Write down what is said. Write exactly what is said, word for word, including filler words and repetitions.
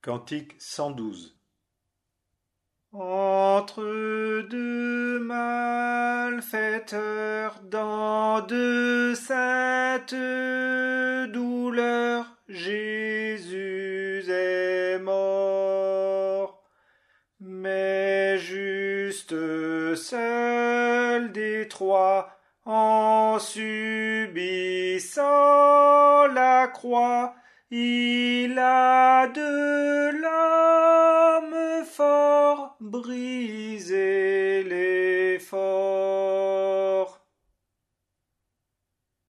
Cantique cent douze. Entre deux malfaiteurs, dans de saintes douleurs, Jésus est mort. Mais juste seul des trois, en subissant la croix, il a de l'âme fort brisé.